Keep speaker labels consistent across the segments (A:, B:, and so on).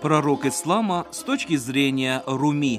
A: Пророк ислама с точки зрения Руми.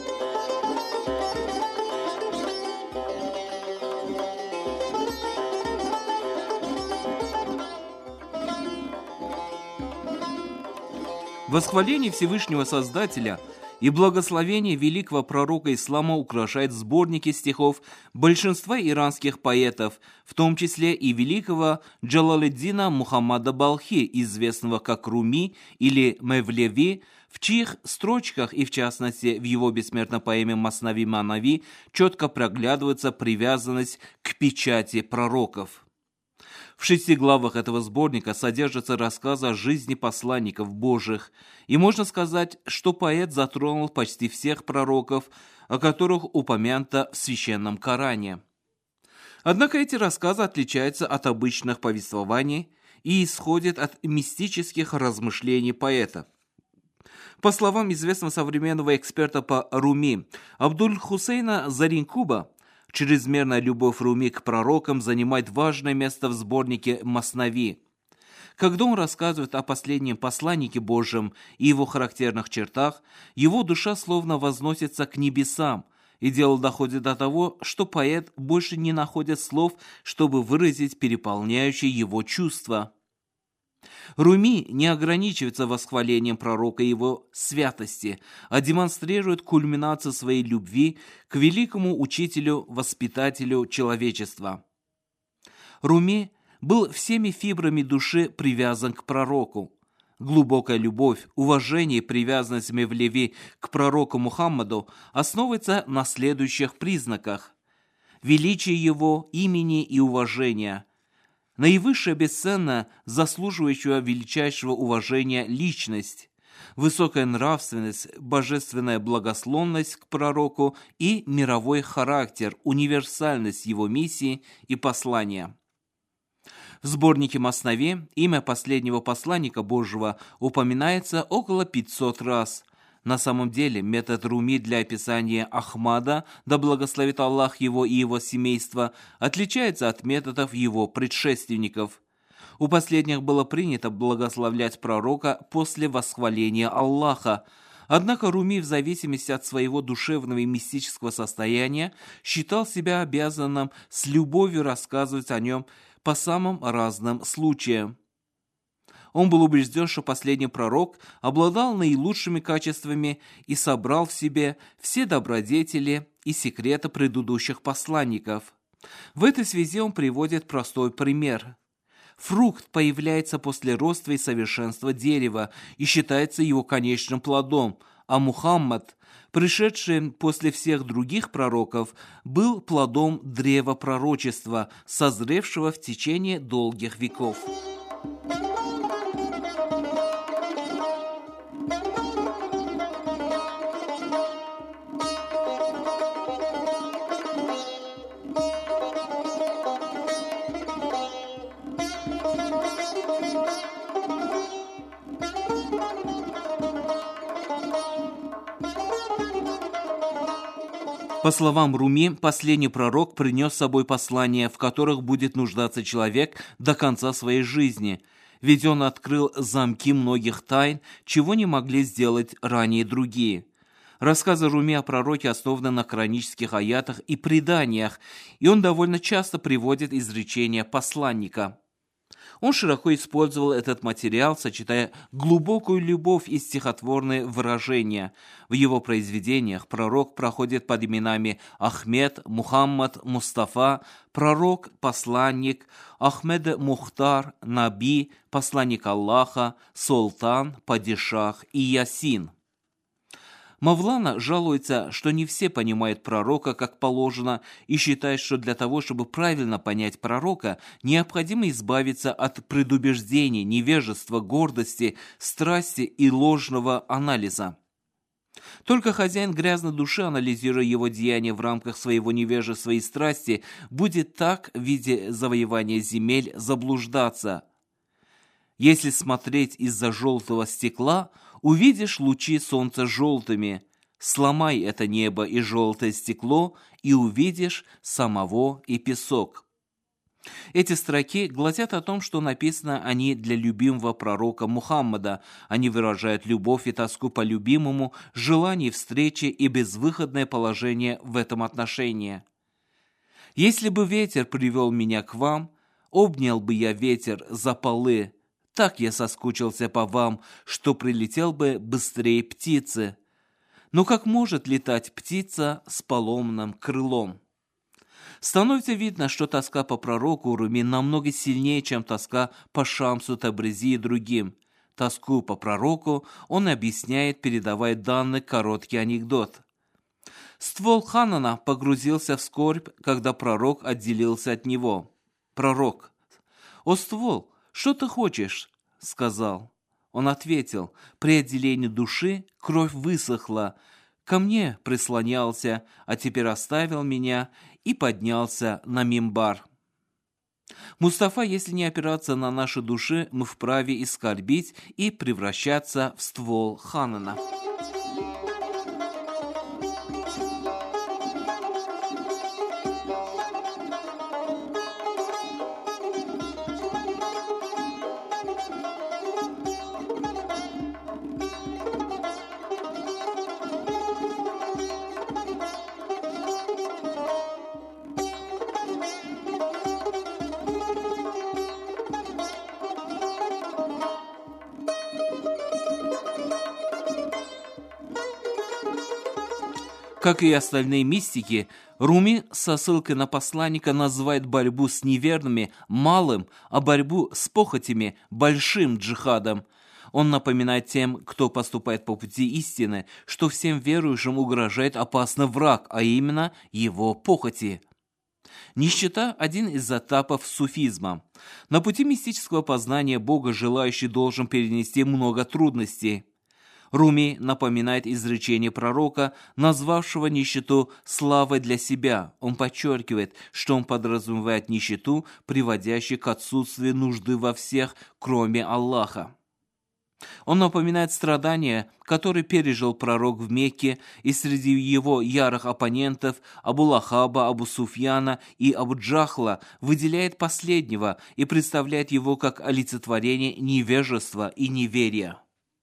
A: Восхваление Всевышнего Создателя и благословение великого пророка ислама украшает сборники стихов большинства иранских поэтов, в том числе и великого Джалаледдина Мухаммада Балхи, известного как Руми или Мевлеви, в чьих строчках, и в частности в его бессмертной поэме «Маснави Манави», четко проглядывается привязанность к печати пророков. В 6 главах этого сборника содержатся рассказы о жизни посланников Божьих, и можно сказать, что поэт затронул почти всех пророков, о которых упомянуто в Священном Коране. Однако эти рассказы отличаются от обычных повествований и исходят от мистических размышлений поэта. По словам известного современного эксперта по Руми Абдуль-Хусейна Заринкуба, чрезмерная любовь Руми к пророкам занимает важное место в сборнике «Маснави». Когда он рассказывает о последнем посланнике Божьем и его характерных чертах, его душа словно возносится к небесам, и дело доходит до того, что поэт больше не находит слов, чтобы выразить переполняющие его чувства. Руми не ограничивается восхвалением пророка и его святости, а демонстрирует кульминацию своей любви к великому учителю-воспитателю человечества. Руми был всеми фибрами души привязан к пророку. Глубокая любовь, уважение и привязанность Мевлеви к пророку Мухаммаду основывается на следующих признаках: величие его имени и уважения, наивысшая бесценная, заслуживающая величайшего уважения личность, высокая нравственность, божественная благосклонность к пророку и мировой характер, универсальность его миссии и послания. В сборнике Маснави имя последнего посланника Божьего упоминается около 500 раз. На самом деле метод Руми для описания Ахмада, да благословит Аллах его и его семейство, отличается от методов его предшественников. У последних было принято благословлять пророка после восхваления Аллаха, однако Руми в зависимости от своего душевного и мистического состояния считал себя обязанным с любовью рассказывать о нем по самым разным случаям. Он был убежден, что последний пророк обладал наилучшими качествами и собрал в себе все добродетели и секреты предыдущих посланников. В этой связи он приводит простой пример. Фрукт появляется после роста и совершенства дерева и считается его конечным плодом, а Мухаммад, пришедший после всех других пророков, был плодом древа пророчества, созревшего в течение долгих веков. По словам Руми, последний пророк принес с собой послания, в которых будет нуждаться человек до конца своей жизни, ведь он открыл замки многих тайн, чего не могли сделать ранее другие. Рассказы Руми о пророке основаны на коранических аятах и преданиях, и он довольно часто приводит изречения посланника. Он широко использовал этот материал, сочетая глубокую любовь и стихотворные выражения. В его произведениях пророк проходит под именами Ахмед, Мухаммад, Мустафа, пророк, посланник, Ахмед Мухтар, Наби, посланник Аллаха, Султан, Падишах и Ясин. Мавлана жалуется, что не все понимают пророка как положено и считает, что для того, чтобы правильно понять пророка, необходимо избавиться от предубеждений, невежества, гордости, страсти и ложного анализа. Только хозяин грязной души, анализируя его деяния в рамках своего невежества и страсти, будет так в виде завоевания земель заблуждаться. Если смотреть из-за желтого стекла, увидишь лучи солнца желтыми. Сломай это небо и желтое стекло, и увидишь самого и песок. Эти строки гласят о том, что написано они для любимого пророка Мухаммада. Они выражают любовь и тоску по любимому, желание встречи и безвыходное положение в этом отношении. «Если бы ветер привел меня к вам, обнял бы я ветер за полы. Так я соскучился по вам, что прилетел бы быстрее птицы. Но как может летать птица с поломным крылом?» Становится видно, что тоска по пророку Руми намного сильнее, чем тоска по Шамсу Табризи и другим. Тоску по пророку он объясняет, передавая данный короткий анекдот. Ствол Ханана погрузился в скорбь, когда пророк отделился от него. Пророк: «О ствол, что ты хочешь?» — сказал. Он ответил: «При отделении души кровь высохла, ко мне прислонялся, а теперь оставил меня и поднялся на мимбар». Мустафа, если не опираться на наши души, мы вправе и скорбить, и превращаться в ствол Ханана. Как и остальные мистики, Руми со ссылкой на посланника называет борьбу с неверными малым, а борьбу с похотями большим джихадом. Он напоминает тем, кто поступает по пути истины, что всем верующим угрожает опасный враг, а именно его похоти. Нищета – один из этапов суфизма. На пути мистического познания Бога желающий должен перенести много трудностей. Руми напоминает изречение пророка, назвавшего нищету славой для себя. Он подчеркивает, что он подразумевает нищету, приводящую к отсутствию нужды во всех, кроме Аллаха. Он напоминает страдания, которые пережил пророк в Мекке, и среди его ярых оппонентов Абу Лахаба, Абу Суфьяна и Абу Джахла выделяет последнего и представляет его как олицетворение невежества и неверия.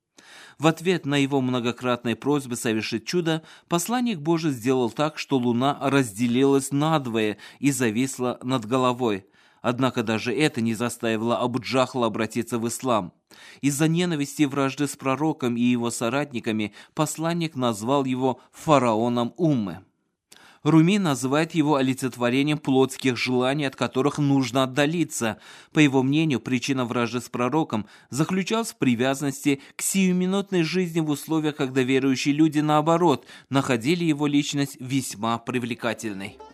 A: В ответ на его многократные просьбы совершить чудо, посланник Божий сделал так, что луна разделилась надвое и зависла над головой. Однако даже это не заставило Абу Джахла обратиться в ислам. Из-за ненависти и вражды с пророком и его соратниками посланник назвал его фараоном Уммы. Руми называет его олицетворением плотских желаний, от которых нужно отдалиться. По его мнению, причина вражды с пророком заключалась в привязанности к сиюминутной жизни в условиях, когда верующие люди, наоборот, находили его личность весьма привлекательной.